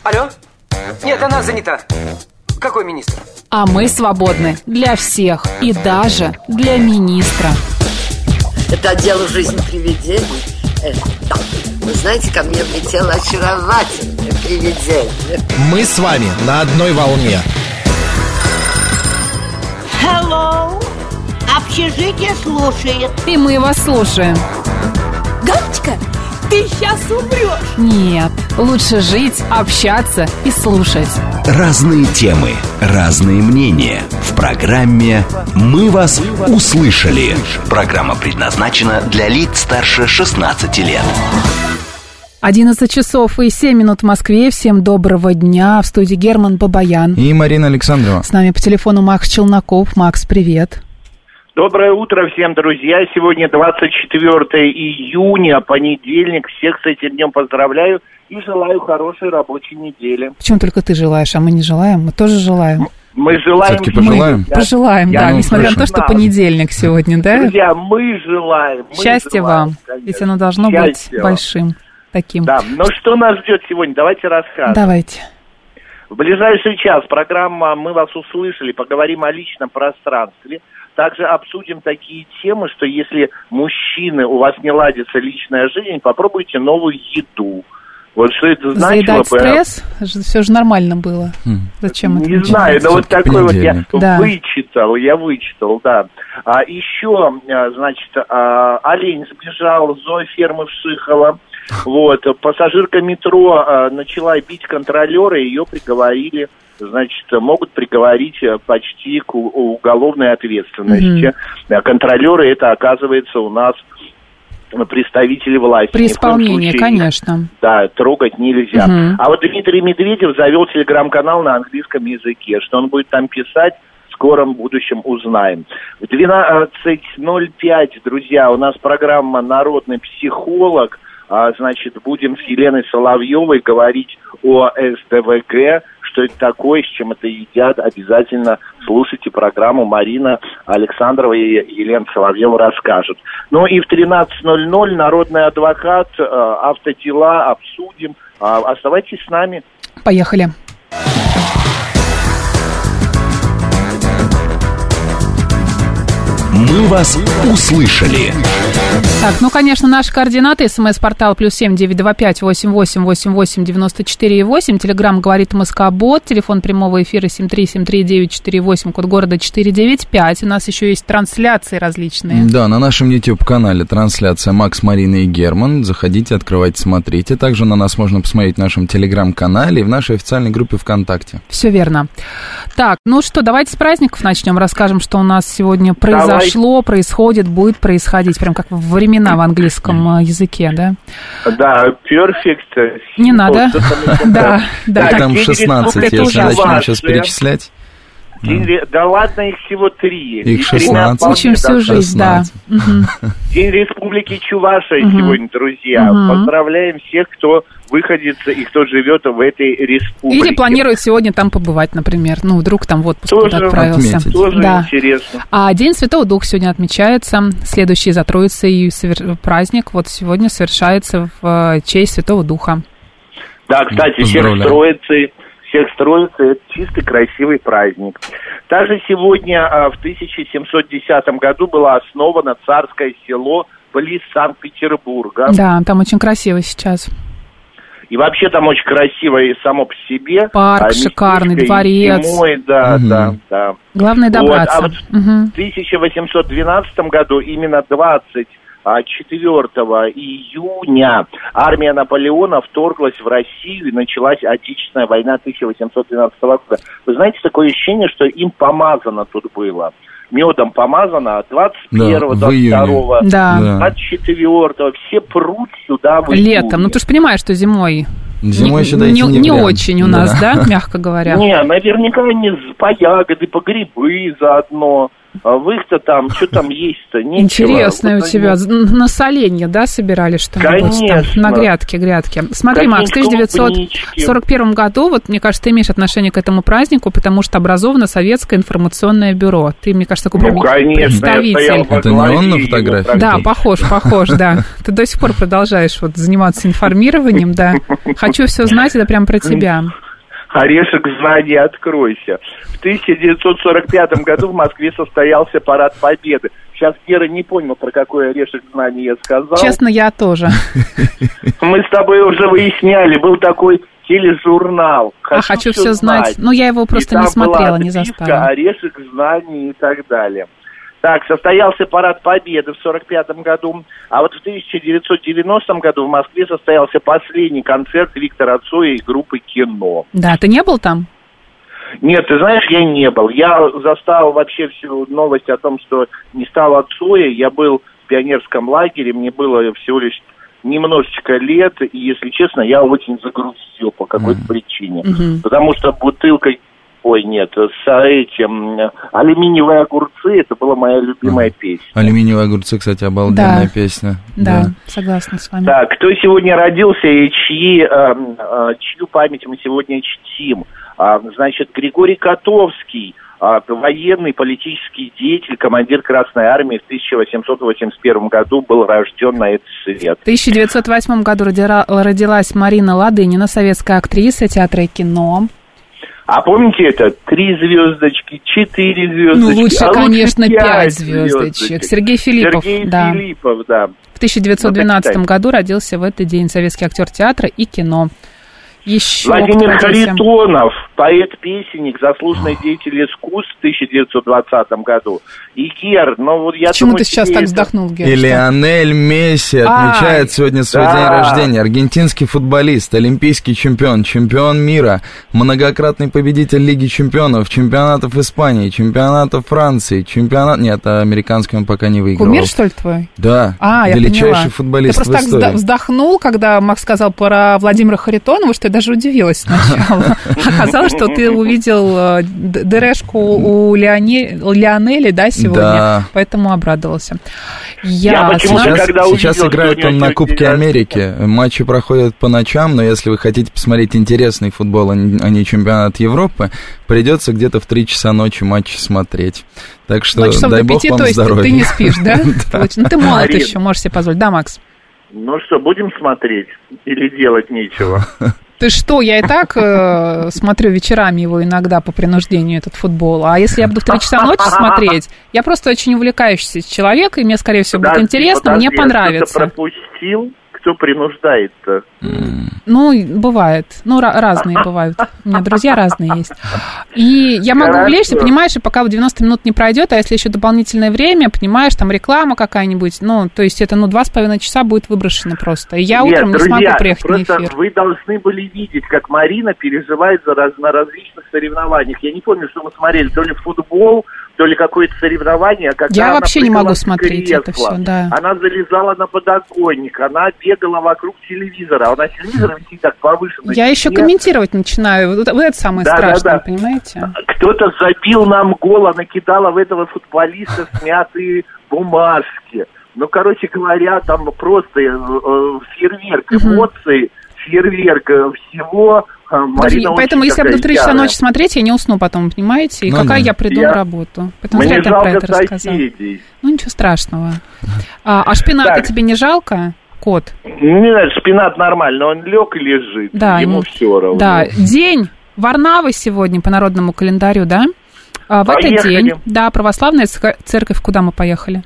Алло? Нет, она занята. Какой министр? А мы свободны для всех и даже для министра. Это дело жизни привидений. Да. Вы знаете, ко мне влетело очаровательное привидение. Мы с вами на одной волне. Hello. Общежитие слушает. И мы вас слушаем. Галочка, ты сейчас умрешь. Нет, лучше жить, общаться и слушать. Разные темы, разные мнения. В программе «Мы вас услышали». Программа предназначена для лиц старше 16 лет. 11 часов и 7 минут в Москве. Всем доброго дня. В студии Герман Бабаян. И Марина Александрова. С нами по телефону Макс Челноков. Макс, привет. Доброе утро всем, друзья. Сегодня 24 июня, понедельник. Всех с этим днем поздравляю и желаю хорошей рабочей недели. Почему только ты желаешь, а мы не желаем? Мы тоже желаем. Мы желаем... Все-таки пожелаем? Пожелаем, да, несмотря на то, что понедельник сегодня, да? Друзья, мы желаем. Счастья вам, конечно. Ведь оно должно быть большим таким. Да, но что нас ждет сегодня? Давайте рассказывать. Давайте. В ближайший час программа «Мы вас услышали», поговорим о личном пространстве. Также обсудим такие темы, что если мужчины, у вас не ладится личная жизнь, попробуйте новую еду. Вот что это значило бы... Заедать стресс? Все же нормально было. Зачем это? Не знаю, но вот такой вот я да. вычитал, да. А еще, значит, олень сбежал с зоофермы Вшихова. Вот, пассажирка метро начала бить контролера, ее приговорили. Значит, могут приговорить почти к уголовной ответственности. Контролеры, это, оказывается, у нас представители власти. При исполнении, случае, конечно. Да, трогать нельзя. А вот Дмитрий Медведев завел телеграм-канал на английском языке. Что он будет там писать, в скором будущем узнаем. В 12:05, друзья, у нас программа «Народный психолог». Значит, будем с Еленой Соловьевой говорить о СДВГ, что это такое, с чем это едят. Обязательно слушайте программу. Марина Александрова и Елена Соловьева расскажут. Ну и в 13:00 народный адвокат, автодела обсудим. Оставайтесь с нами. Поехали. Мы вас услышали. Так, ну, конечно, наши координаты. СМС-портал +7 925 88 88 94 8. Телеграмм говорит МСК-бот. Телефон прямого эфира 7373948. Код города 495. У нас еще есть трансляции различные. Да, на нашем YouTube-канале трансляция Макс, Марина и Герман. Заходите, открывайте, смотрите. Также на нас можно посмотреть в нашем Телеграм-канале и в нашей официальной группе ВКонтакте. Все верно. Так, ну что, давайте с праздников начнем. Расскажем, что у нас сегодня произошло, происходит, будет происходить. Прям как в времена в английском языке, да? Да, perfect. Не надо. Да, да. Их там 16, если начнем сейчас перечислять. Да ладно, их всего 3. Их 16. Учим всю жизнь, да. День Республики Чувашия сегодня, друзья. Поздравляем всех, кто выходится и кто живет в этой республике. Или планирует сегодня там побывать, например. Ну, вдруг там в отпуск куда-то отправился. Тоже интересно. А День Святого Духа сегодня отмечается. Следующий за Троицей праздник вот сегодня совершается в честь Святого Духа. Да, кстати, всех с Троицей, это чистый красивый праздник. Также сегодня, в 1710 году, было основано царское село близ Санкт-Петербурга. Да, там очень красиво сейчас. И вообще там очень красиво и само по себе. Парк шикарный, дворец. Зимой, да. Главное добраться. Вот, а вот в 1812 году, именно 24 июня, армия Наполеона вторглась в Россию, и началась Отечественная война 1812 года. Вы знаете, такое ощущение, что им помазано тут было. Медом помазано, 21-го, 22-го, 24-го, все прут сюда в июне. Летом, ну ты же понимаешь, что зимой еще дойти не очень у нас, да, мягко говоря? Не, наверняка они по ягоды, по грибы заодно. в их-то там, что там есть-то, нечего. Интересно вот у тебя. На соленье, да, собирали что-нибудь? Конечно. Там, на грядке. Смотри, Макс, в 1941 году, вот, мне кажется, ты имеешь отношение к этому празднику, потому что образовано Советское информационное бюро. Ты, мне кажется, такой представитель. Это не он на фотографии? Да, похож, да. Ты до сих пор продолжаешь вот заниматься информированием, да. Хочу все знать, это прям про тебя. Орешек знаний, откройся. В 1945 году в Москве состоялся парад Победы. Сейчас Гера не понял, про какой орешек знаний я сказал. Честно, я тоже. Мы с тобой уже выясняли, был такой тележурнал. Хочу все знать. Ну, я его просто не смотрела, не застала. Орешек знаний и так далее. Так, состоялся парад Победы в 1945 году, а вот в 1990 году в Москве состоялся последний концерт Виктора Цоя и группы «Кино». Да, ты не был там? Нет, ты знаешь, я не был. Я застал вообще всю новость о том, что не стало Цоя. Я был в пионерском лагере, мне было всего лишь немножечко лет, и, если честно, я очень загрустил по какой-то причине. Потому что бутылкой... Ой, нет, с этим «Алюминиевые огурцы» это была моя любимая песня. «Алюминиевые огурцы», кстати, обалденная песня. Да, согласна с вами. Так, кто сегодня родился и чью память мы сегодня чтим? Значит, Григорий Котовский, военный политический деятель, командир Красной Армии, в 1881 году был рожден на этот свет. В 1908 году родилась Марина Ладынина, советская актриса театра и кино. А помните это? 3 звездочки, 4 звездочки. Ну, лучше, конечно, 5 звездочек. Сергей Филиппов, да. В 1912 году родился в этот день советский актер театра и кино. Еще Владимир Харитонов, поэт-песенник, заслуженный деятель искусств в 1920 году. И Гер, ну вот я Почему думаю... ты сейчас так вздохнул, Гер? И Лионель Месси отмечает сегодня свой день рождения. Аргентинский футболист, олимпийский чемпион, чемпион мира, многократный победитель Лиги чемпионов, чемпионатов Испании, чемпионатов Франции, чемпионат... Нет, американский он пока не выиграл. Кумир, что ли, твой? Да, я величайший поняла. футболист в истории. Ты просто так вздохнул, когда Макс сказал про Владимира Харитонова, что я даже удивилась сначала. Оказалось, что ты увидел ДРшку у Лионеля, да, сегодня? Да. Поэтому обрадовался. Сейчас играет он на Кубке Америки. Матчи проходят по ночам, но если вы хотите посмотреть интересный футбол, а не чемпионат Европы, придется где-то в 3 часа ночи матчи смотреть. Так что, дай бог вам здоровья. Ты не спишь, да? Ну, ты молод еще, можешь себе позволить. Да, Макс? Ну что, будем смотреть? Или делать нечего? Ты что, я и так смотрю вечерами его иногда по принуждению, этот футбол. А если я буду в 3 часа ночи смотреть, я просто очень увлекающийся человек, и мне, скорее всего, будет интересно, мне понравится. Кто-то пропустил? Кто принуждает-то? Ну, бывает. Ну, разные бывают. У меня друзья разные есть. И я могу увлечься, понимаешь, и пока 90 минут не пройдет, а если еще дополнительное время, понимаешь, там реклама какая-нибудь, ну, то есть это, 2,5 часа будет выброшено просто. И я утром не смогу приехать на эфир. Вы должны были видеть, как Марина переживает на различных соревнованиях. Я не помню, что мы смотрели, то ли футбол, то ли какое-то соревнование. Я вообще не могу смотреть это все, да. Она залезала на подоконник, она бегала вокруг телевизора, а у нас телевизор висит так повышенно. Я еще комментировать начинаю, вот это самое страшное, понимаете? Кто-то забил нам гол, а накидала в этого футболиста смятые бумажки. Ну, короче говоря, там просто фейерверк эмоций, фейерверк всего. Поэтому, если я буду 3 часа ночи смотреть, я не усну потом, понимаете? И какая я приду на работу. Поэтому мне зря жалко про это рассказал. Ну, ничего страшного. А шпината тебе не жалко, кот? Нет, шпинат нормально, он лег и лежит, да, ему все равно. Да, день Варнавы сегодня по народному календарю, да? В этот день, да, православная церковь, куда мы поехали?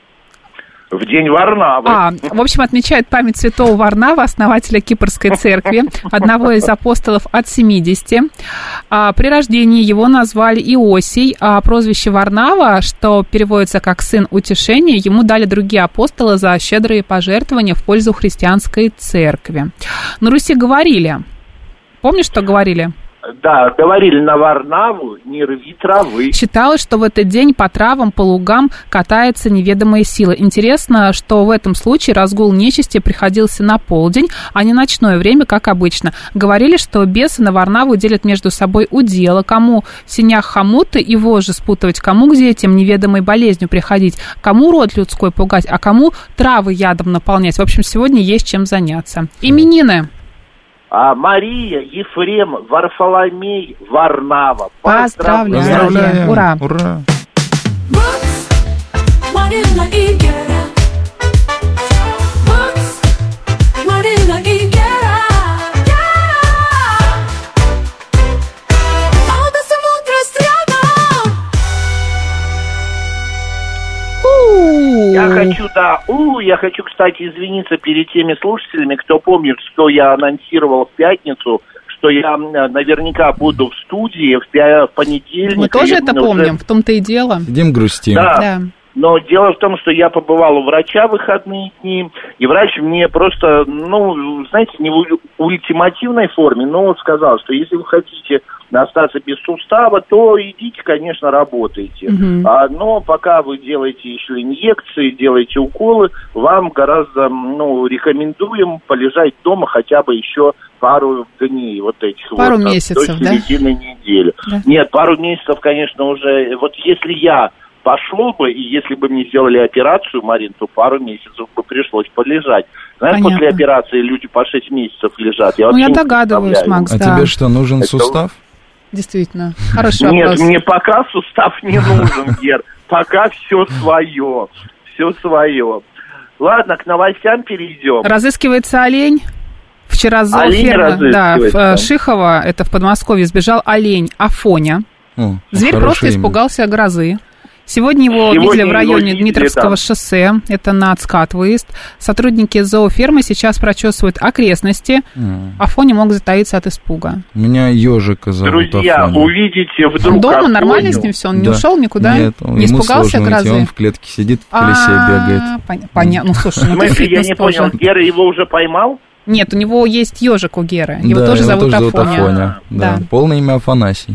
В день Варнавы. В общем, отмечают память святого Варнава, основателя Кипрской церкви, одного из апостолов от 70. При рождении его назвали Иосий, а прозвище Варнава, что переводится как «сын утешения», ему дали другие апостолы за щедрые пожертвования в пользу христианской церкви. На Руси говорили. Помнишь, что говорили? Да, говорили на Варнаву, не рви травы. Считалось, что в этот день по травам, по лугам катается неведомая сила. Интересно, что в этом случае разгул нечисти приходился на полдень, а не ночное время, как обычно. Говорили, что бесы на Варнаву делят между собой удела, кому в сенях хомуты и вожжи спутывать, кому к детям неведомой болезнью приходить, кому род людской пугать, а кому травы ядом наполнять. В общем, сегодня есть чем заняться. Именины. Мария, Ефрем, Варфоломей, Варнава. Поздравляем. Ура. Ура. Я хочу, кстати, извиниться перед теми слушателями, кто помнит, что я анонсировал в пятницу, что я наверняка буду в студии в понедельник. Мы тоже это помним, в том-то и дело. Сидим, грустим. Да. Но дело в том, что я побывал у врача в выходные дни, и врач мне просто, знаете, не в ультимативной форме, но сказал, что если вы хотите остаться без сустава, то идите, конечно, работайте. Но пока вы делаете еще инъекции, делаете уколы, вам гораздо, рекомендуем полежать дома хотя бы еще пару дней пару месяцев, до середины недели. Да. Нет, пару месяцев, конечно, уже, если я пошло бы, и если бы мне сделали операцию, Марин, то пару месяцев бы пришлось полежать. Знаешь, после операции люди по 6 месяцев лежат. Я догадываюсь, Макс, да. А тебе что, нужен сустав? Действительно, хороший вопрос. Нет, мне пока сустав не нужен, Гер. Пока все свое. Все свое. Ладно, к новостям перейдем. Разыскивается олень. Вчера с зоофермы, в Шихово, это в Подмосковье, сбежал олень Афоня. Зверь просто испугался грозы. Сегодня его видели в районе Дмитровского шоссе, это на Цкад выезд. Сотрудники зоофермы сейчас прочесывают окрестности. Афоня мог затаиться от испуга. У меня ежика зовут Друзья, Афоня. увидите вдруг Он дома Афоню. Нормально с ним все? Он не ушел никуда? Нет, не испугался грозы? Он в клетке сидит, в колесе бегает. Понятно. Слушай, В смысле, я не понял, Гера его уже поймал? Нет, у него есть ежик у Геры. Его тоже зовут Афоня. Да. Полное имя Афанасий.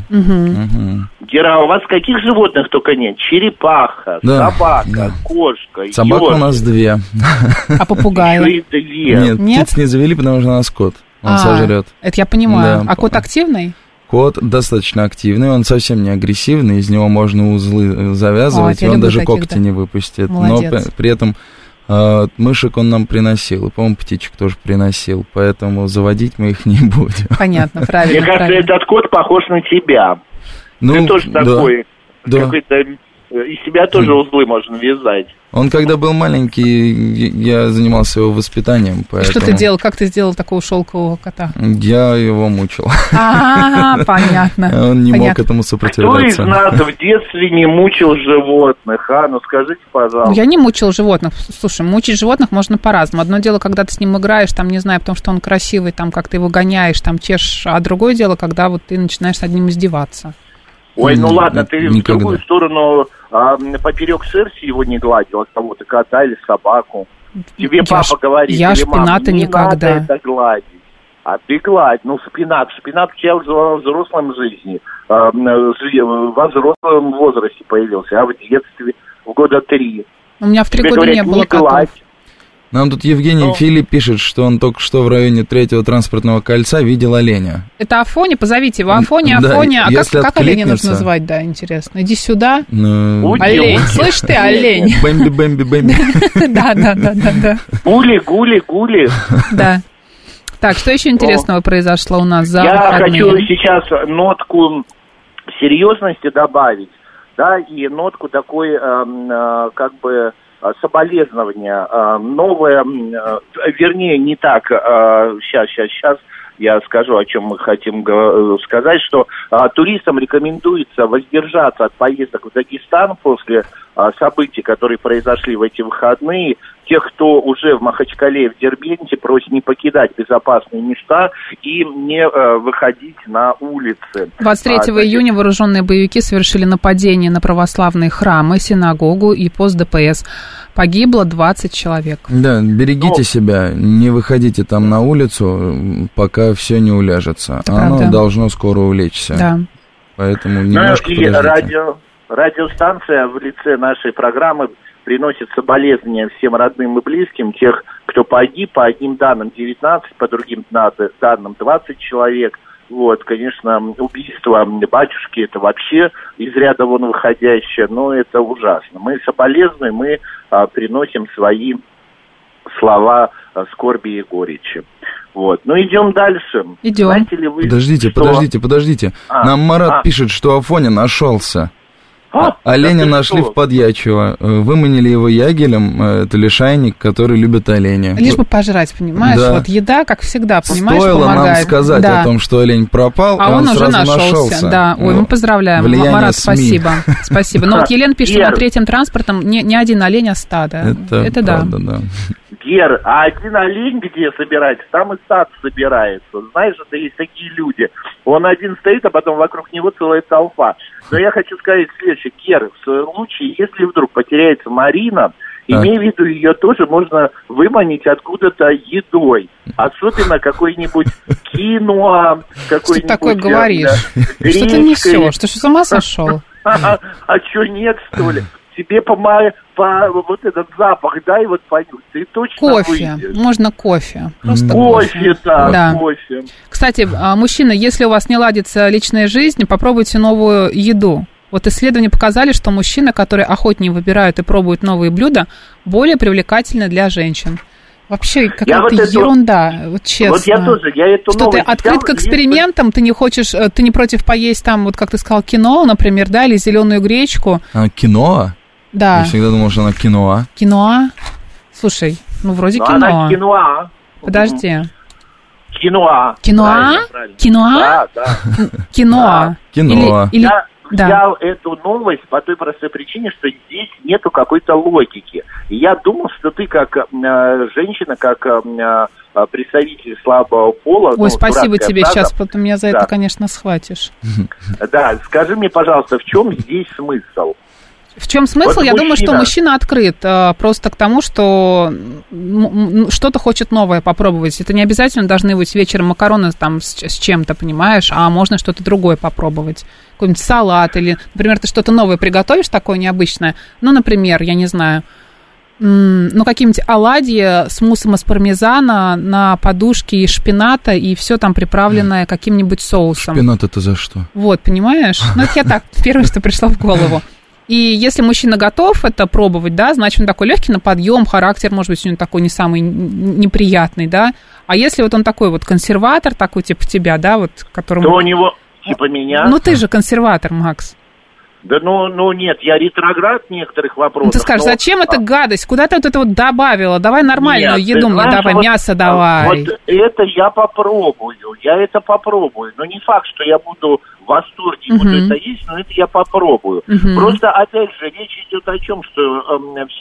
Гера, а у вас каких животных только нет? Черепаха, собака, кошка, собак у нас 2. А попугаи? Еще 2. Нет, птиц не завели, потому что у нас кот. Он сожрет. Это я понимаю. А кот активный? Кот достаточно активный, он совсем не агрессивный, из него можно узлы завязывать, и он даже когти не выпустит. Молодец. Но при этом мышек он нам приносил, и, по-моему, птичек тоже приносил, поэтому заводить мы их не будем. Понятно, правильно. Мне кажется, этот кот похож на тебя. Ты тоже такой, какой-то, из себя тоже узлы можно вязать. Он, когда был маленький, я занимался его воспитанием, поэтому... Что ты делал? Как ты сделал такого шелкового кота? Я его мучил. Понятно. Он не мог этому сопротивляться. Кто из нас в детстве не мучил животных, а? Ну, скажите, пожалуйста. Я не мучил животных. Слушай, мучить животных можно по-разному. Одно дело, когда ты с ним играешь, там, не знаю, потому что он красивый, там, как ты его гоняешь, там, чешешь. А другое дело, когда вот ты начинаешь над ним издеваться. Ой, ну ладно, ты в другую сторону поперек шерсти его не гладил, кого-то кота или собаку. Тебе папа говорит, я или мама, шпината не никогда. надо это гладить. А ты гладь. Ну, шпинат у тебя в взрослом жизни, во взрослом возрасте появился, а в детстве, в года 3. У меня в 3 года говорят, не было котов. гладь. Нам тут Евгений Филипп пишет, что он только что в районе 3-го транспортного кольца видел оленя. Это Афоня? Позовите его. Афоня. А как оленя нужно называть, да, интересно? Иди сюда. Олень. Слышь ты, олень. Бэмби. Да. Гули. Да. Так, что еще интересного произошло у нас за выходные? Я хочу сейчас нотку серьезности добавить, да, и нотку такой, как бы, соболезнования. Новое, вернее, не так, сейчас я скажу, о чем мы хотим сказать, что туристам рекомендуется воздержаться от поездок в Дагестан после событий, которые произошли в эти выходные. тех, кто уже в Махачкале, в Дербенте, просит не покидать безопасные места и не выходить на улицы. 23 июня вооруженные боевики совершили нападение на православные храмы, синагогу и пост ДПС. Погибло 20 человек. Да, берегите себя, не выходите там на улицу, пока все не уляжется. Оно должно скоро улечься. Да. Поэтому немножко подождите. Радиостанция в лице нашей программы приносит соболезнования всем родным и близким тех, кто погиб, по одним данным 19, по другим данным 20 человек. Вот, конечно, убийство батюшки – это вообще из ряда вон выходящее, но это ужасно. Мы соболезнуем, мы приносим свои слова скорби и горечи. Вот. Ну, идем дальше. Идем. Знаете ли вы, Подождите. Нам Марат пишет, что Афоня нашелся. Оленя нашли в Подьячево, выманили его ягелем, это лишайник, который любит оленя. Лишь бы пожрать, понимаешь, да. Вот еда, как всегда, понимаешь, стоило помогает. Нам сказать о том, что олень пропал, а он уже сразу нашелся. Да, ой, мы поздравляем, Марат, СМИ. спасибо. Но вот Елена пишет, что на третьем транспортом не один олень, а стадо. Это правда, да. Гер, а один олень где собирается? Там и стад собирается. Знаешь, это есть такие люди. Он один стоит, а потом вокруг него целая толпа. Но я хочу сказать следующее. Гер, в случае, если вдруг потеряется Марина, имея в виду, ее тоже можно выманить откуда-то едой. Особенно какой-нибудь киноа, какой-нибудь... Что ты такое говоришь? Что ты несешь? Ты что, с ума сошел? А что, нет, что ли? Тебе по вот этот запах дай вот понюхай, ты точно кофе, выйдешь. Можно кофе. Просто кофе, да, кофе. Кстати, мужчина, если у вас не ладится личная жизнь, попробуйте новую еду. Вот исследования показали, что мужчины, которые охотнее выбирают и пробуют новые блюда, более привлекательны для женщин. Вообще какая-то ерунда, вот честно. Вот я тоже, что ты открыт к экспериментам, ты не хочешь, ты не против поесть там, вот как ты сказал, киноа, например, да, или зеленую гречку. Киноа? Да. Я всегда думал, что она киноа. Киноа? Слушай, вроде киноа. Она киноа. Подожди. Киноа. Киноа? Киноа? Да. Киноа. Киноа. Или... Я взял эту новость по той простой причине, что здесь нету какой-то логики. И я думал, что ты как женщина, как представитель слабого пола... Ой, спасибо тебе, сейчас потом меня за это, конечно, схватишь. Да, скажи мне, пожалуйста, в чем здесь смысл? В чем смысл? Вот я думаю, что мужчина открыт просто к тому, что что-то хочет новое попробовать. Это не обязательно должны быть вечером макароны там с чем-то, понимаешь, а можно что-то другое попробовать. Какой-нибудь салат или, например, ты что-то новое приготовишь, такое необычное. Ну, например, я не знаю, какие-нибудь оладьи с муссом из пармезана на подушке из шпината, и все там приправленное каким-нибудь соусом. Шпинат это за что? Вот, понимаешь? Ну, это я так, первое, что пришло в голову. И если мужчина готов это пробовать, да, значит, он такой легкий на подъем, характер, может быть, у него такой не самый неприятный, да. А если вот он такой вот консерватор, такой типа тебя, да, вот, которому... То у него типа меня... Ну, ты же консерватор, Макс. Да ну нет, я ретроград некоторых вопросов. Ну, ты скажешь, зачем эта гадость? Куда ты вот это вот добавила? Давай нормальную еду мне, давай, мясо давай. Вот это я попробую, Но не факт, что я буду в восторге, буду это есть, но это я попробую. Просто, опять же, речь идет о чем, что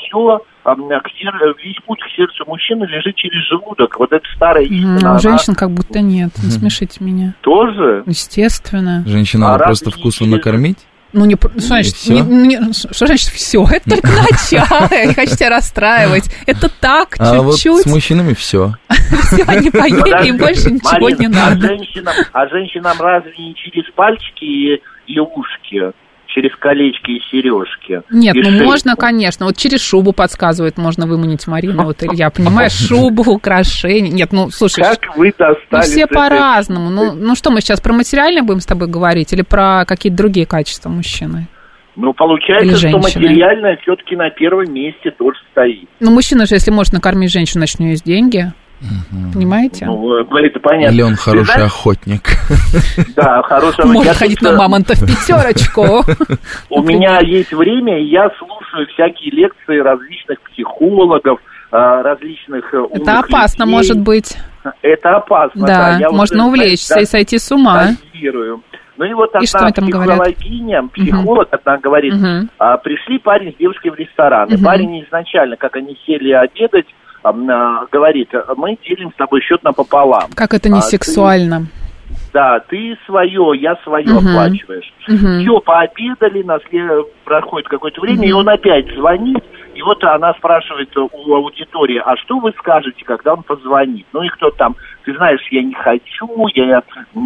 весь путь к сердцу мужчины лежит через желудок. Вот это старая истина. У женщин как будто нет, не смешите меня. Тоже? Естественно. Женщину надо просто вкусно накормить? Ну, что значит все? Это только начало, я не хочу тебя расстраивать. Это так, чуть-чуть. А вот с мужчинами все. Все, они поели, и больше ничего не надо. А женщинам разве не через пальчики и ушки? Через колечки и сережки. Нет, можно, конечно. Вот через шубу подсказывает, можно выманить Марину. Вот, Илья, понимаешь, шубу, украшения. Нет, слушай. Как вы достали? Все по-разному. Ну что, мы сейчас про материальное будем с тобой говорить или про какие-то другие качества мужчины? Ну, получается, что материальное все-таки на первом месте тоже стоит. Ну, мужчина же, если может накормить женщину, значит, у нее есть деньги. Понимаете? Ну, это понятно. Или он хороший охотник. Да, хороший охотник. Может ходить на мамонта в пятерочку. У меня есть время, и я слушаю всякие лекции различных психологов, различных умных людей. Это опасно, может быть. Это опасно. Да, можно увлечься и сойти с ума. Но Ну и вот И что одна там говорят? психологиня, психолог, одна говорит, пришли парень с девушкой в ресторан, и парень изначально, как они сели обедать, говорит, мы делим с тобой счет напополам. Как это не сексуально. Да, ты свое, я свое оплачиваешь. Все, пообедали, проходит какое-то время, и он опять звонит, и вот она спрашивает у аудитории, а что вы скажете, когда он позвонит? Ну и кто там, ты знаешь, я не хочу, я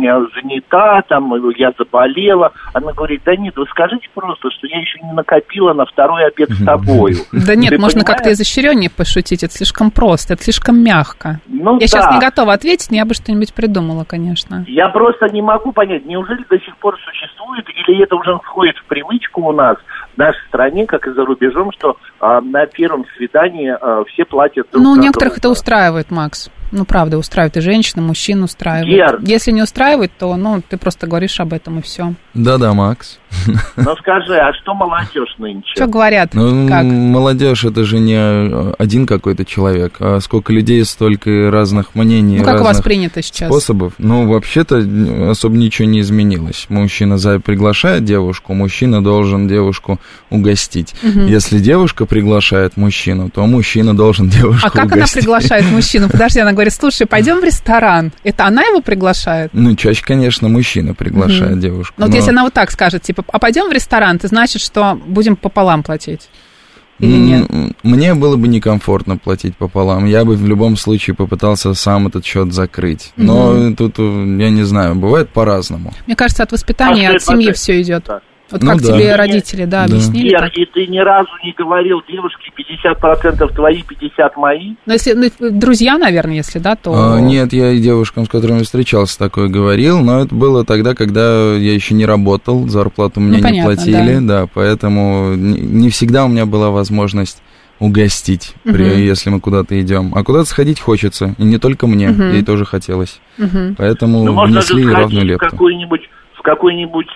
занята, там, я заболела. Она говорит, да нет, вы скажите просто, что я еще не накопила на второй обед с тобою. Да нет, можно как-то изощреннее пошутить, это слишком просто, это слишком мягко. Я сейчас не готова ответить, но я бы что-нибудь придумала, конечно. Я просто не могу понять, неужели до сих пор существует, или это уже входит в привычку у нас, в нашей стране, как и за рубежом, что на первом свидании все платят друг за друга. Некоторых это устраивает, Макс. Ну, правда, устраивает и женщин, и мужчин устраивает. Гер. Если не устраивает, то, ты просто говоришь об этом, и все. Да-да, Макс. Ну, скажи, а что молодежь нынче? Что говорят? Как? Молодежь, это же не один какой-то человек, а сколько людей, столько разных мнений, как разных у вас принято сейчас? Способов. Вообще-то особо ничего не изменилось. Мужчина приглашает девушку, мужчина должен девушку угостить. Если девушка приглашает мужчину, то мужчина должен девушку угостить. А как она приглашает мужчину? Подожди, она говорит, слушай, пойдем в ресторан. Это она его приглашает? Чаще, конечно, мужчина приглашает девушку. Но если она вот так скажет, типа, а пойдем в ресторан, это значит, что будем пополам платить? Или нет? Мне было бы некомфортно платить пополам. Я бы в любом случае попытался сам этот счет закрыть. Но тут, я не знаю, бывает по-разному. Мне кажется, от воспитания, от семьи все идет. Вот как тебе родители, объяснили? И ты ни разу не говорил девушке 50% твои, 50% мои? Ну, если друзья, наверное, если то... Нет, я и девушкам, с которыми встречался, такое говорил, но это было тогда, когда я еще не работал, зарплату мне не платили, да, поэтому не всегда у меня была возможность угостить, если мы куда-то идем. А куда-то сходить хочется, и не только мне, ей тоже хотелось. Поэтому внесли равную лепту. Какой-нибудь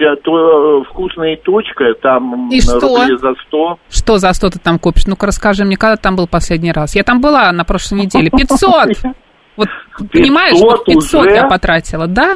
вкусная точка, там и что? Рублей за 100. Что за 100 ты там купишь? Ну-ка расскажи мне, когда ты там был последний раз? Я там была на прошлой неделе. 500! Вот, понимаешь, вот 500 я потратила, да?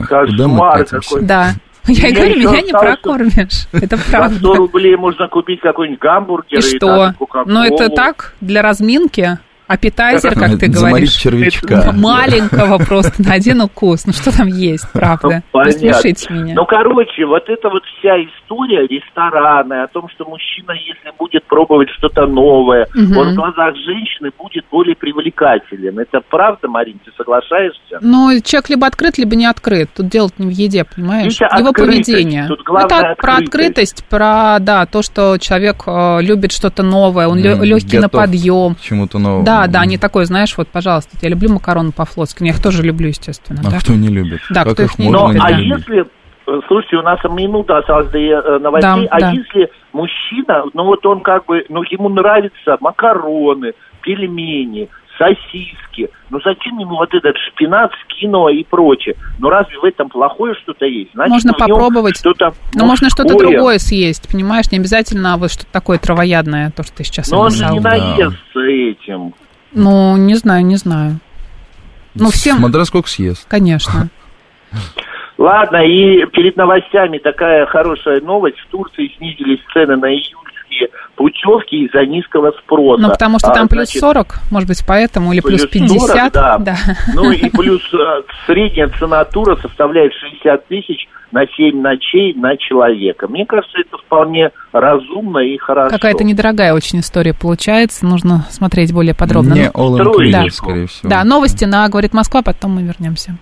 Кошмар какой. Да. Я говорю, меня не прокормишь. Это правда. За 100 рублей можно купить какой-нибудь гамбургер. И что? Ну это так, для разминки. Аппетайзер, как ты говоришь, червячка. Маленького просто на один укус. Ну что там есть, правда? Не смешите меня. Ну, короче, вот эта вот вся история ресторана, о том, что мужчина, если будет пробовать что-то новое, он в глазах женщины будет более привлекателен. Это правда, Марин, ты соглашаешься? Ну, человек либо открыт, либо не открыт. Тут дело не в еде, понимаешь? Его поведение. Это про открытость, про, то, что человек любит что-то новое, он легкий на подъем. К чему-то новому. Да, не такой, знаешь, вот, пожалуйста, я люблю макароны по-флотски, я их тоже люблю, естественно. А кто не любит? Да, как кто их не любит? А если, слушайте, у нас минута осталась до новостей, если мужчина, вот он ему нравятся макароны, пельмени, сосиски, зачем ему вот этот шпинат с киноа и прочее? Разве в этом плохое что-то есть? Значит, можно попробовать, но можно что-то другое съесть, понимаешь, не обязательно вот что-то такое травоядное, то, что ты сейчас описал. Но он же не наестся этим. Не знаю. Всем... Смотря сколько съест. Конечно. Ладно, и перед новостями такая хорошая новость. В Турции снизились цены на июльские путевки из-за низкого спроса. Потому что там плюс 40, может быть, поэтому, или плюс 50. 40, да. И плюс средняя цена тура составляет 60 тысяч на 7 ночей на человека. Мне кажется, это вполне разумно и хорошо. Какая-то недорогая очень история получается. Нужно смотреть более подробно. Не all inclusive, скорее всего. Да, новости на «Говорит Москва», потом мы вернемся.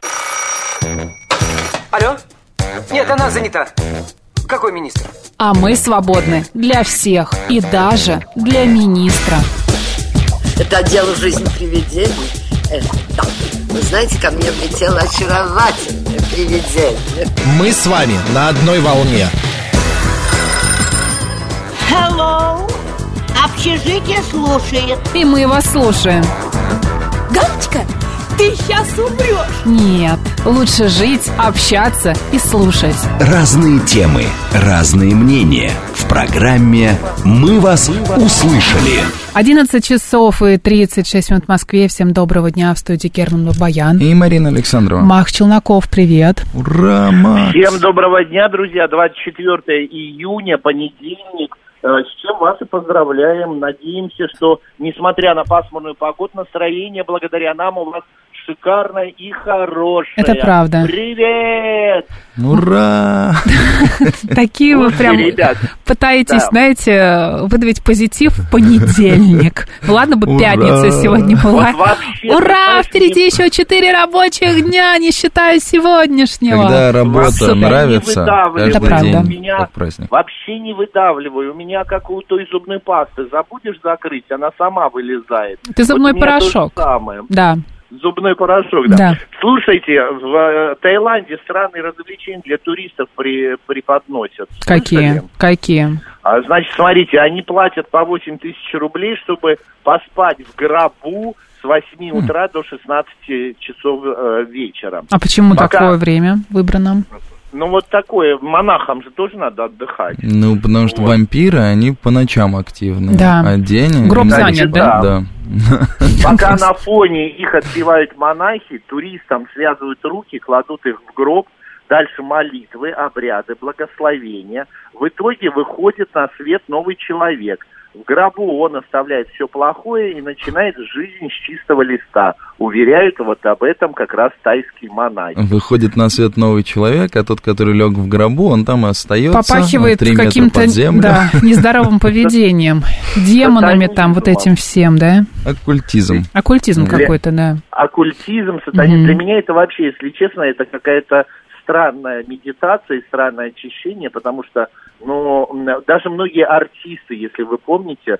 Алло? Нет, она занята. Какой министр? А мы свободны для всех и даже для министра. Это дело жизни привидений. Да. Вы знаете, ко мне влетело очаровательное привидение. Мы с вами на одной волне. Hello! Общежитие слушает. И мы вас слушаем. Галочка, ты сейчас умрешь. Нет, лучше жить, общаться и слушать. Разные темы, разные мнения. В программе «Мы вас услышали». 11 часов и 36 минут в Москве. Всем доброго дня. В студии Герман Бабаян. И Марина Александрова. Мах Челноков, привет. Ура, Макс. Всем доброго дня, друзья. 24 июня, понедельник. С чем вас и поздравляем. Надеемся, что, несмотря на пасмурную погоду, настроение благодаря нам у вас шикарное и хорошее. Это правда. Привет! Ура! Такие вы прям пытаетесь, знаете, выдавить позитив в понедельник. Ладно бы пятница сегодня была. Ура! Впереди еще 4 рабочих дня, не считая сегодняшнего. Когда работа нравится, каждый день как праздник. Вообще не выдавливаю. У меня как у той зубной пасты. Забудешь закрыть, она сама вылезает. Ты зубной порошок. Да. Зубной порошок, да. Слушайте, в Таиланде странные развлечения для туристов преподносят. Какие? Значит, смотрите, они платят по 8 тысяч рублей, чтобы поспать в гробу с 8 утра до 16 часов вечера. А почему такое время выбрано? Ну, вот такое. Монахам же тоже надо отдыхать. Ну, потому что вампиры, они по ночам активны. Да. А день... Гроб занят, да? Да. Пока на фоне их отпевают монахи, туристам связывают руки, кладут их в гроб, дальше молитвы, обряды, благословения. В итоге выходит на свет новый человек. В гробу он оставляет все плохое и начинает жизнь с чистого листа. Уверяют вот об этом как раз тайские монахи. Выходит на свет новый человек, а тот, который лег в гробу, он там и остается. Попахивает каким-то нездоровым поведением, демонами там вот этим всем, да? Оккультизм. Оккультизм какой-то, да. Оккультизм, сатанизм. Для меня это вообще, если честно, это какая-то странная медитация и странное очищение, потому что, даже многие артисты, если вы помните,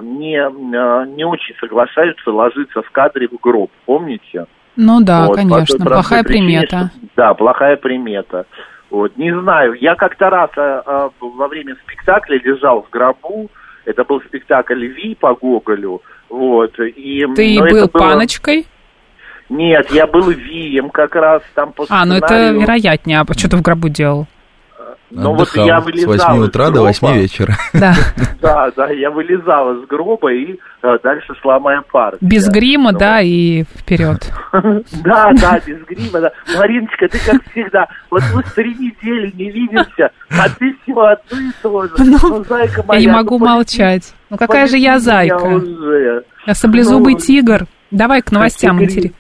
не очень соглашаются ложиться в кадре в гроб, помните? Ну да, вот, конечно, плохая примета. Да, плохая примета. Вот, не знаю, я как-то раз во время спектакля лежал в гробу, это был спектакль «Ви» по Гоголю, вот. Ты был паночкой? Нет, я был Вием как раз там по сценарию. Это вероятнее. А что ты в гробу делал? Ну вот я вылезал с 8 утра до 8 вечера. Да. Да, я вылезал из гроба и дальше шла моя партия. Без грима, да, и вперед. Да, без грима, да. Мариночка, ты как всегда, вот мы 3 недели не видимся, а ты всего одно и то же. Зайка моя. Я не могу молчать. Ну какая же я зайка? Я саблезубый тигр. Давай к новостям, материк.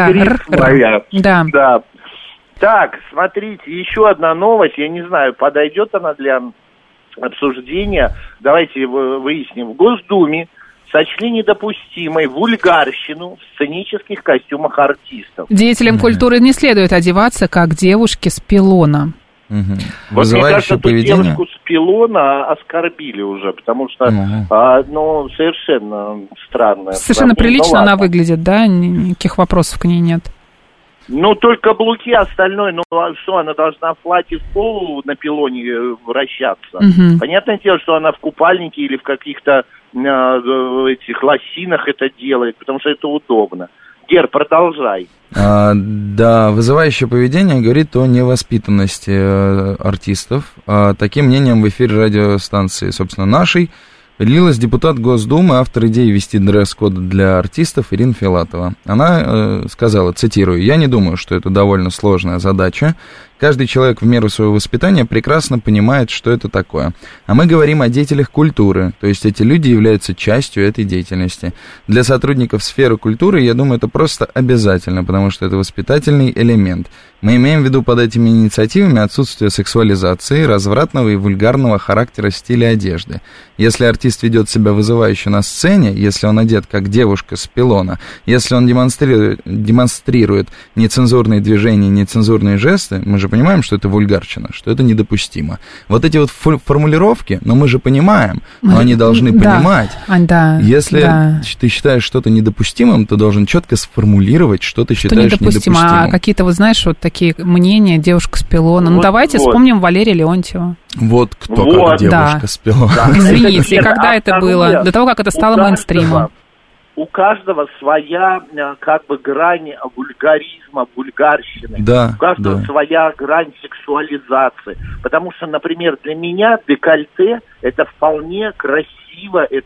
Да. Так, смотрите, еще одна новость, я не знаю, подойдет она для обсуждения, давайте выясним. В Госдуме сочли недопустимой вульгарщину в сценических костюмах артистов. Деятелям культуры не следует одеваться, как девушки с пилона. Вот мне кажется, тут девушку с пилона оскорбили уже, потому что, совершенно странно. Совершенно прилично она выглядит, да? Никаких вопросов к ней нет. Ну, только каблуки, остальное, что, она должна в платье в пол на пилоне вращаться? Понятное дело, что она в купальнике или в каких-то этих лосинах это делает, потому что это удобно. Гер, продолжай. Да, вызывающее поведение говорит о невоспитанности артистов. Таким мнением в эфире радиостанции, собственно, нашей, поделилась депутат Госдумы, автор идеи ввести дресс-код для артистов Ирина Филатова. Она сказала, цитирую, «Я не думаю, что это довольно сложная задача. Каждый человек в меру своего воспитания прекрасно понимает, что это такое. А мы говорим о деятелях культуры, то есть эти люди являются частью этой деятельности. Для сотрудников сферы культуры, я думаю, это просто обязательно, потому что это воспитательный элемент. Мы имеем в виду под этими инициативами отсутствие сексуализации, развратного и вульгарного характера стиля одежды. Если артист ведет себя вызывающе на сцене, если он одет как девушка с пилона, если он демонстрирует нецензурные движения, нецензурные жесты, мы же понимаем, что это вульгарщина, что это недопустимо. Вот эти вот формулировки, но мы же понимаем, но они должны понимать. Если ты считаешь что-то недопустимым, ты должен четко сформулировать, что ты считаешь недопустимым. А какие-то, вот знаешь, вот такие мнения, девушка с пилона. Ну, давайте вспомним Валерия Леонтьева. Вот кто как девушка с пилона. Извините, когда это было? До того, как это стало мейнстримом. У каждого своя, как бы, грань вульгаризма, вульгарщины. Да, у каждого своя грань сексуализации. Потому что, например, для меня декольте – это вполне красиво, это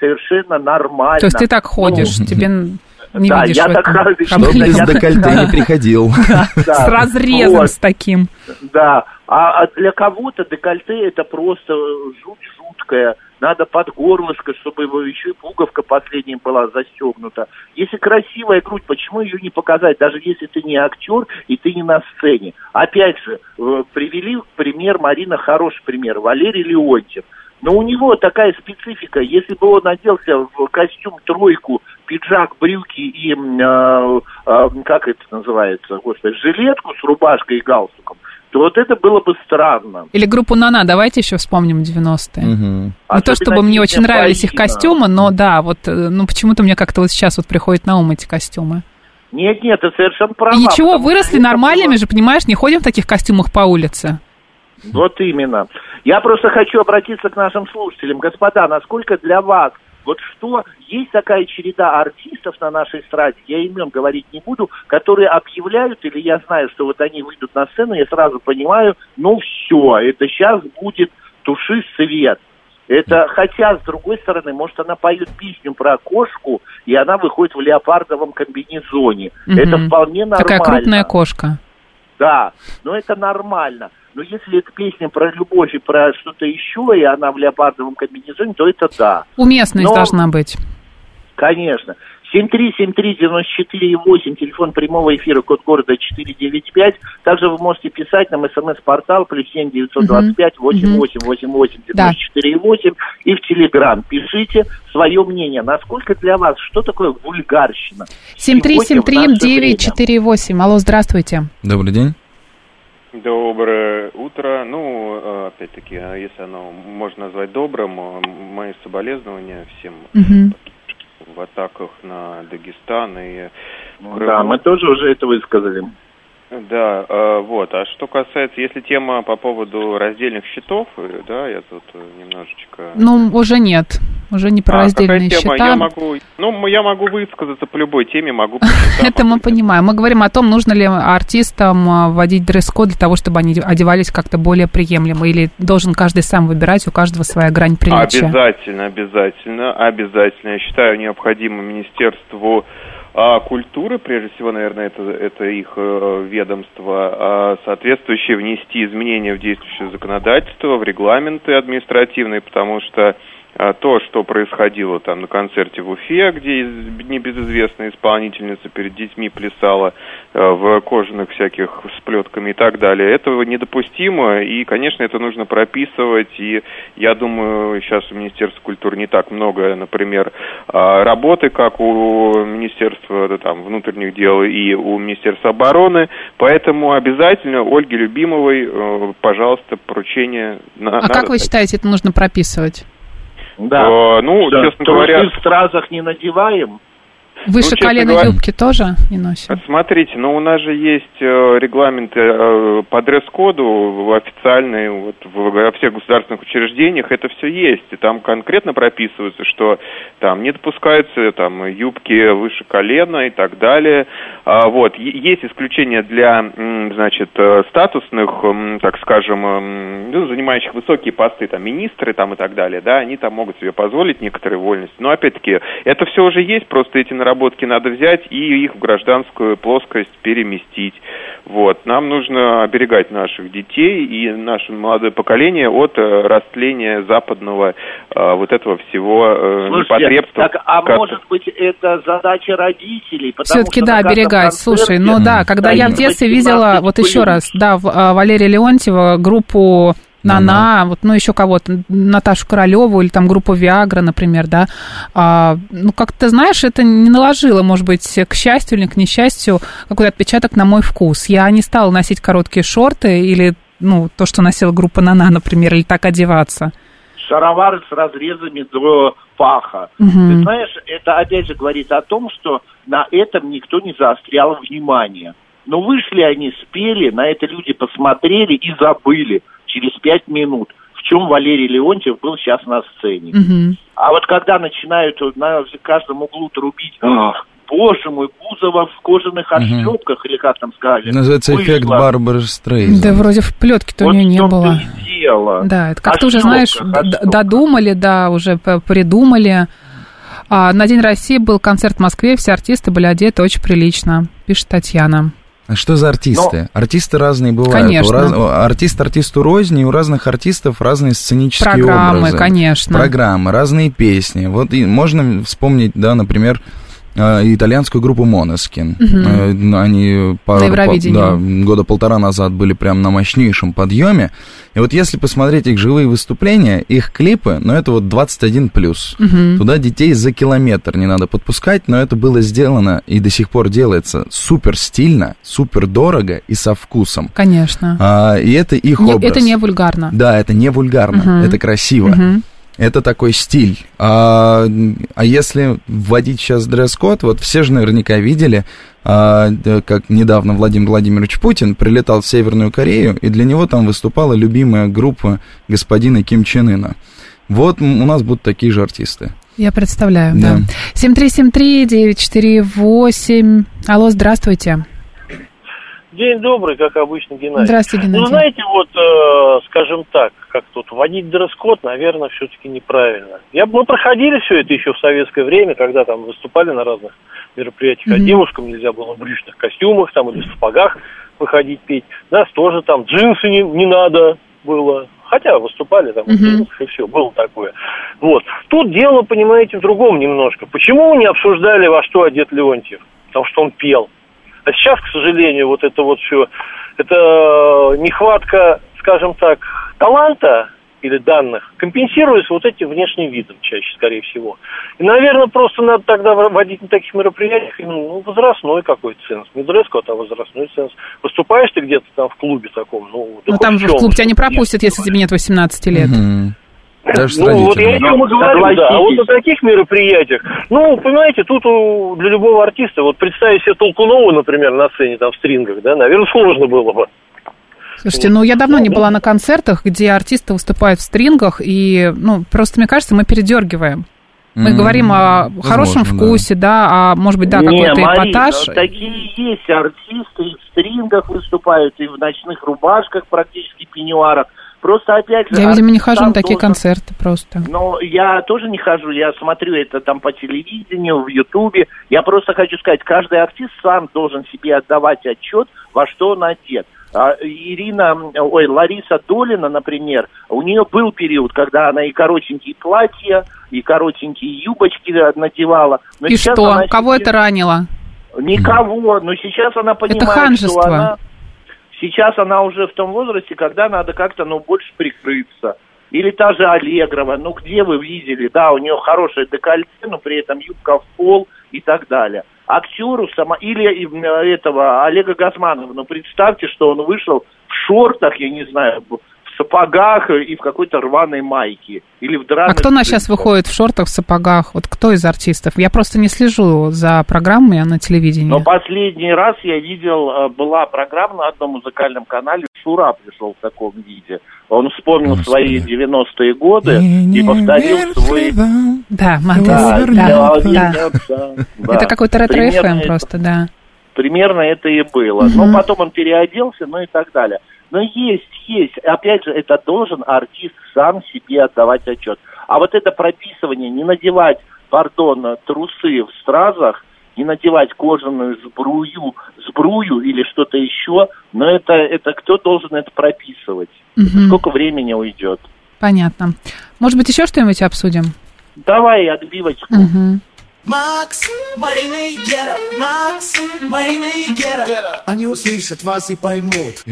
совершенно нормально. То есть ты так ходишь, тебе не да, видишь я в этом так проблемы. С декольте не приходил. С разрезом с таким. Да, а для кого-то декольте это просто жуть жуткая. Надо под горлышко, чтобы его еще и пуговка последняя была застегнута. Если красивая грудь, почему ее не показать, даже если ты не актер и ты не на сцене? Опять же, привели пример, Марина, хороший пример, Валерий Леонтьев. Но у него такая специфика, если бы он оделся в костюм тройку, пиджак, брюки и, как это называется, господи, жилетку с рубашкой и галстуком, то вот это было бы странно. Или группу «Нана», давайте еще вспомним 90-е. Угу. Не то, чтобы мне очень нравились их костюмы, но да, вот, ну почему-то мне как-то вот сейчас вот приходит на ум эти костюмы. Нет, ты совершенно права. И ничего, выросли нормальными же, понимаешь, не ходим в таких костюмах по улице. Вот именно. Я просто хочу обратиться к нашим слушателям. Господа, насколько для вас, вот что, есть такая череда артистов на нашей эстраде, я имен говорить не буду, которые объявляют, или я знаю, что вот они выйдут на сцену, я сразу понимаю, ну все, это сейчас будет «Туши свет». Это, хотя, с другой стороны, может, она поет песню про кошку, и она выходит в леопардовом комбинезоне. Это вполне нормально. Такая крупная кошка. Да, но это нормально. Но если это песня про любовь и про что-то еще, и она в леопардовом комбинезоне, то это да. Уместность должна быть. Конечно. 7373948, телефон прямого эфира, код города 495. Также вы можете писать нам смс-портал +7 925 8888 94,8 и в Телеграм. Пишите свое мнение. Насколько для вас, что такое вульгарщина? 7373948. Алло, здравствуйте. Добрый день. Доброе утро. Ну, опять-таки, если оно можно назвать добрым, мои соболезнования всем в атаках на Дагестан и Крым. Да, мы тоже уже это высказали. Да, вот. А что касается, если тема по поводу раздельных счетов, да, я тут немножечко... Ну, уже нет. Уже не про раздельные счета. Я могу высказаться по любой теме, могу... Это мы понимаем. Мы говорим о том, нужно ли артистам вводить дресс-код для того, чтобы они одевались как-то более приемлемо, или должен каждый сам выбирать, у каждого своя грань приличия? Обязательно. Я считаю, необходимо министерству культуры, прежде всего, наверное, это их ведомство, соответствующее внести изменения в действующее законодательство, в регламенты административные, потому что то, что происходило там на концерте в Уфе, где небезызвестная исполнительница перед детьми плясала в кожаных всяких с плетками и так далее, этого недопустимо, и, конечно, это нужно прописывать, и я думаю, сейчас у Министерства культуры не так много, например, работы, как у Министерства внутренних дел и у Министерства обороны, поэтому обязательно Ольге Любимовой, пожалуйста, поручение... как вы считаете, это нужно прописывать? Да. Честно говоря... В стразах не надеваем. Выше колена юбки тоже не носим? Смотрите, у нас же есть регламенты по дресс-коду официальные во всех государственных учреждениях, это все есть. И там конкретно прописывается, что там не допускаются юбки выше колена и так далее. Есть исключения для, статусных, так скажем, занимающих высокие посты, министры и так далее, да, они там могут себе позволить некоторые вольности. Но опять-таки, это все уже есть, просто эти наработки надо взять и их в гражданскую плоскость переместить. Нам нужно оберегать наших детей и наше молодое поколение от растления западного этого всего непотребства. Может быть, это задача родителей? Все-таки, да, оберегать. Слушай, когда я в детстве видела, еще раз, Валерия Леонтьева, группу Нана, еще кого-то, Наташу Королеву или группу Виагра, например, да, как-то, знаешь, это не наложило, может быть, к счастью или к несчастью, какой-то отпечаток на мой вкус. Я не стала носить короткие шорты или, то, что носила группа Нана, например, или так одеваться. Шаровары с разрезами до паха. Ты знаешь, это опять же говорит о том, что на этом никто не заострял внимание. Но вышли они, спели, на это люди посмотрели и забыли через 5 минут, в чем Валерий Леонтьев был сейчас на сцене. А когда начинают на каждом углу трубить, боже мой, Бузова в кожаных отшлепках, или как там сказали. Называется эффект Барбары Стрейзанд. Да, вроде в плетке-то у нее не было. Дело. Да, это как-то уже, знаешь, додумали, да, уже придумали. На День России был концерт в Москве, все артисты были одеты очень прилично, пишет Татьяна. А что за артисты? Артисты разные бывают. Конечно. Артист артисту рознь, и у разных артистов разные сценические программы, образы. Конечно. Программы, разные песни. Вот и можно вспомнить, да, например, итальянскую группу Måneskin. Они года полтора назад были прям на мощнейшем подъеме. И вот если посмотреть их живые выступления, их клипы, это вот 21+. Туда детей за километр не надо подпускать, но это было сделано и до сих пор делается супер стильно, супер дорого и со вкусом. Конечно. И это их образ. Это не вульгарно. Да, это не вульгарно, это красиво. Это такой стиль. А если вводить сейчас дресс-код, вот все же наверняка видели, как недавно Владимир Владимирович Путин прилетал в Северную Корею, и для него там выступала любимая группа господина Ким Чен Ына. Вот у нас будут такие же артисты. Я представляю, да. 7373948. Алло, здравствуйте. День добрый, как обычно, Геннадий. Здравствуйте, Геннадий. Знаете, скажем так, как тут вводить дресс-код, наверное, все-таки неправильно. Мы проходили все это еще в советское время, когда там выступали на разных мероприятиях, а девушкам нельзя было в брючных костюмах там или в сапогах выходить петь. Нас тоже там джинсы не надо было. Хотя выступали там в джинсах и все, было такое. Вот. Тут дело, понимаете, в другом немножко. Почему не обсуждали, во что одет Леонтьев? Потому что он пел. А сейчас, к сожалению, вот это вот все, это нехватка, скажем так, таланта или данных компенсируется вот этим внешним видом чаще, скорее всего. И, наверное, просто надо тогда вводить на таких мероприятиях возрастной какой-то ценз. Не дресс-код, а возрастной ценз. Выступаешь ты где-то там в клубе таком, там в клуб тебя не пропустят, если тебе нет 18 лет. Даже вот я о чем и говорю, да. А вот на таких мероприятиях, понимаете, тут для любого артиста, вот представить себе Толкунова, например, на сцене, там, в стрингах, да, наверное, сложно было бы. Слушайте, я давно не была на концертах, где артисты выступают в стрингах, и, просто, мне кажется, мы передергиваем. Мы говорим о хорошем вкусе, да, а может быть, да, какой-то эпатаж. Такие есть артисты, и в стрингах выступают, и в ночных рубашках, практически пеньюарах. Просто опять же... Я, видимо, не хожу на такие концерты просто. Я тоже не хожу, я смотрю это там по телевидению, в Ютубе. Я просто хочу сказать, каждый артист сам должен себе отдавать отчет, во что он одет. Лариса Долина, например, у нее был период, когда она и коротенькие платья, и коротенькие юбочки надевала. Но и что? Кого это ранило? Никого, но сейчас она понимает, это ханжество. Что она... Сейчас она уже в том возрасте, когда надо как-то, больше прикрыться. Или та же Аллегрова, где вы видели, да, у нее хорошее декольте, но при этом юбка в пол и так далее. Актеру или этого Олега Газманова, представьте, что он вышел в шортах, я не знаю, в сапогах и в какой-то рваной майке. Или в драных. А кто у нас сейчас выходит в шортах, в сапогах? Вот кто из артистов? Я просто не слежу за программами на телевидении. Но последний раз я видел, была программа на одном музыкальном канале, Шура пришел в таком виде. Он вспомнил свои 90-е годы и повторил свой... Да, это какой-то ретро-ФМ просто, да. Примерно это и было. Но потом он переоделся, и так далее. Но есть. Опять же, это должен артист сам себе отдавать отчет. А вот это прописывание, не надевать, трусы в стразах, не надевать кожаную сбрую или что-то еще, но это кто должен это прописывать? Сколько времени уйдет? Понятно. Может быть, еще что-нибудь обсудим? Давай отбивочку. Макс, Марина и Гера, Макс, Марина и Гера. Они услышат вас и поймут.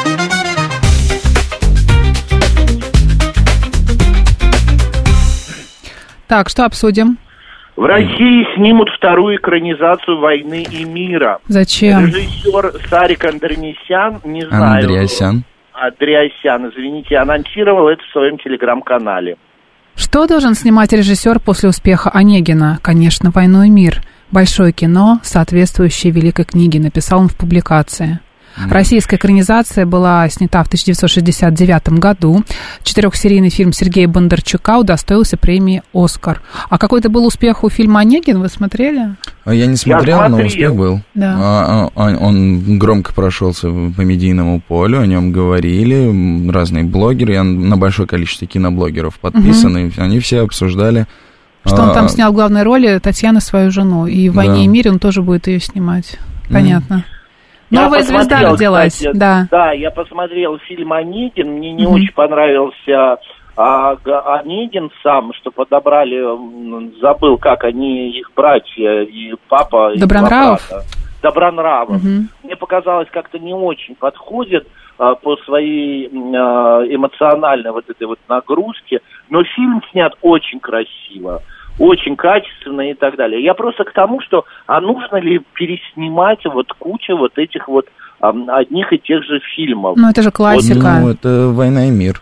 Так, что обсудим? В России снимут вторую экранизацию «Войны и мира». Зачем? Режиссер Сарик Андреасян, не знаю. Андреасян, извините, анонсировал это в своем телеграм-канале. Что должен снимать режиссер после успеха Онегина? Конечно, «Войну и мир». Большое кино, соответствующее великой книге, написал он в публикации. Российская экранизация была снята в 1969 году. 4-серийный фильм Сергея Бондарчука удостоился премии «Оскар». А какой-то был успех у фильма «Онегин», вы смотрели? Я не смотрел, но успех был. Да. Он громко прошелся по медийному полю, о нем говорили разные блогеры. Я на большое количество киноблогеров подписан, и они все обсуждали Что он там снял в главной роли Татьяну, свою жену, и в «Войне и мире» он тоже будет ее снимать. Понятно. Новая звезда родилась. Кстати, да, я посмотрел фильм «Онегин», мне не очень понравился Онегин сам, что подобрали, забыл, как они, их братья, и папа, и Добронравов? Добронравов. Мне показалось, как-то не очень подходит по своей эмоциональной вот этой вот нагрузке, но фильм снят очень красиво, очень качественно и так далее. Я просто к тому, что нужно ли переснимать вот кучу вот этих вот одних и тех же фильмов. Ну, это же классика. Ну, это «Война и мир».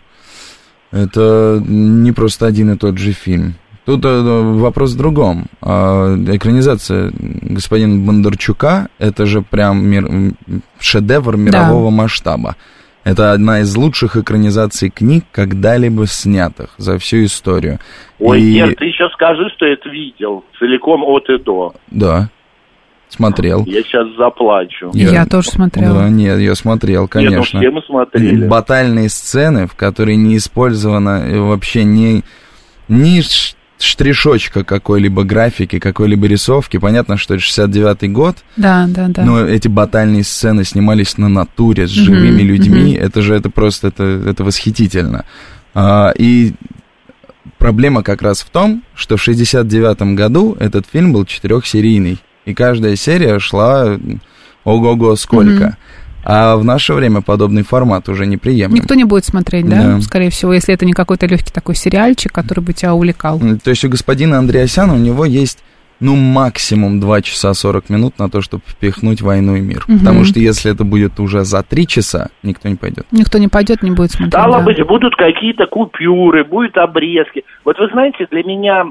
Это не просто один и тот же фильм. Тут вопрос в другом. Экранизация господина Бондарчука — это же прям шедевр мирового масштаба. Это одна из лучших экранизаций книг, когда-либо снятых за всю историю. Ой, Гер, ты еще скажи, что это видел целиком от и до. Да. Смотрел. Я сейчас заплачу. Я тоже смотрел. Да, нет, я смотрел, конечно. Нет, все мы смотрели. Батальные сцены, в которые не использовано вообще ни штришочка какой-либо графики, какой-либо рисовки. Понятно, что это 69-й год. Да. Но эти батальные сцены снимались на натуре, с живыми людьми. Это просто это восхитительно. И проблема как раз в том, что в 69-м году этот фильм был 4-серийный. И каждая серия шла ого-го сколько. А в наше время подобный формат уже неприемлем. Никто не будет смотреть, да? Скорее всего, если это не какой-то легкий такой сериальчик, который бы тебя увлекал. То есть у господина Андреасяна, у него есть, максимум 2 часа 40 минут на то, чтобы впихнуть «Войну и мир». Потому что если это будет уже за 3 часа, никто не пойдет. Никто не пойдет, не будет смотреть. Стало быть, будут какие-то купюры, будут обрезки. Вот вы знаете, для меня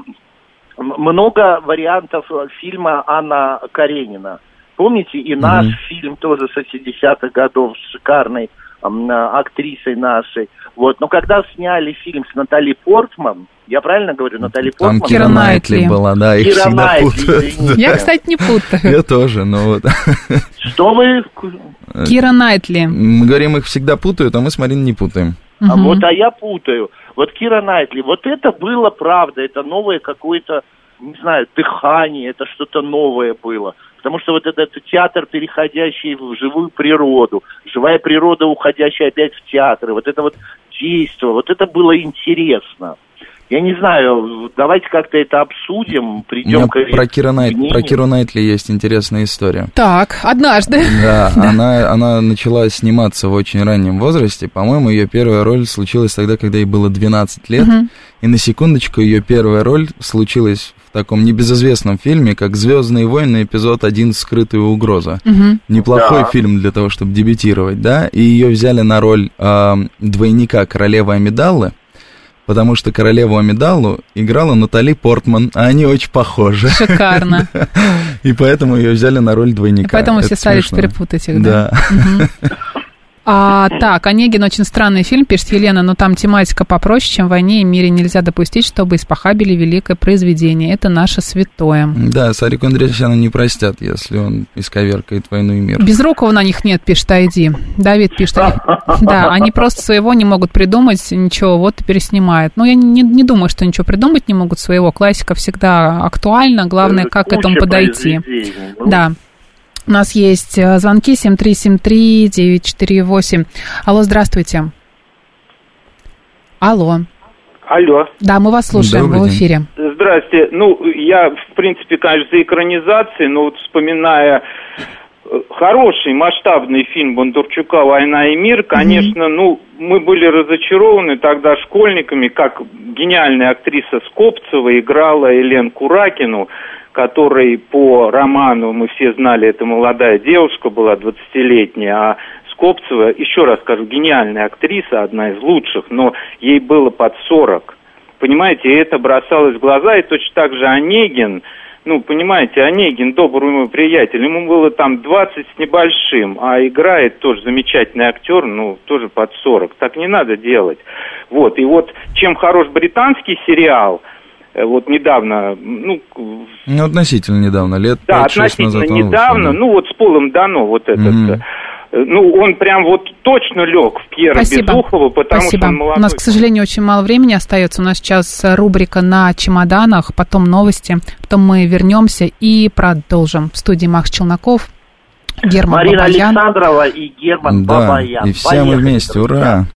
много вариантов фильма Анна Каренина. Помните, и наш фильм тоже с 60-х годов с шикарной актрисой нашей. Вот. Но когда сняли фильм с Натали Портман, я правильно говорю, Натали Портман? Там Кира Найтли была, да, их Кира всегда Найтли, путают. Я, кстати, не путаю. Я тоже, но вот. Что вы? Кира Найтли. Мы говорим, их всегда путают, а мы с Мариной не путаем. А я путаю. Вот Кира Найтли, вот это было правда, это новое какое-то, не знаю, дыхание, это что-то новое было. Потому что вот этот театр, переходящий в живую природу, живая природа, уходящая опять в театр, вот это вот действо, вот это было интересно. Я не знаю, давайте как-то это обсудим, придем к про Киру Найтли есть интересная история. Так, однажды. Да, она начала сниматься в очень раннем возрасте. По-моему, ее первая роль случилась тогда, когда ей было 12 лет. И на секундочку, ее первая роль случилась в таком небезызвестном фильме, как «Звездные войны», эпизод 1 «Скрытая угроза». Неплохой фильм для того, чтобы дебютировать, да? И ее взяли на роль двойника королевы Амидаллы, потому что королеву Амидаллу играла Натали Портман, а они очень похожи. Шикарно. И поэтому ее взяли на роль двойника. И поэтому все старались перепутать их, да? Так, «Онегин» очень странный фильм, пишет Елена, но там тематика попроще, чем в «Войне и мире». Нельзя допустить, чтобы испохабили великое произведение. Это наше святое. Да, Сарику Андреасяну не простят, если он исковеркает «Войну и мир». Безрукого на них нет, пишет Айди. Давид пишет, да, они просто своего не могут придумать, ничего, вот и переснимают. Но я не думаю, что ничего придумать не могут своего. Классика всегда актуальна, главное, как к этому подойти. Да. У нас есть звонки 7373948. Алло, здравствуйте. Алло. Да, мы вас слушаем, вы в эфире. Здрасте. Я, в принципе, конечно, за экранизацией, но вот вспоминая хороший масштабный фильм Бондарчука «Война и мир», конечно, мы были разочарованы тогда школьниками, как гениальная актриса Скопцева играла Елену Куракину, которой по роману, мы все знали, это молодая девушка была, 20-летняя, а Скопцева, еще раз скажу, гениальная актриса, одна из лучших, но ей было под 40. Понимаете, это бросалось в глаза, и точно так же Онегин, понимаете, Онегин, добрый мой приятель, ему было там 20 с небольшим, а играет тоже замечательный актер, тоже под 40. Так не надо делать. Вот, и вот чем хорош британский сериал, вот недавно, относительно недавно, лет 5-6 назад. Да, относительно недавно, вышел, да. с Полом Дано, вот этот, он прям вот точно лег в Пьера Безухова, потому что он молодой. У нас, к сожалению, очень мало времени остается. У нас сейчас рубрика «На чемоданах», потом новости, потом мы вернемся и продолжим. В студии Макс Челноков, Герман Марина Бабаян. Александрова и Герман Бабаян. И все мы вместе, ура!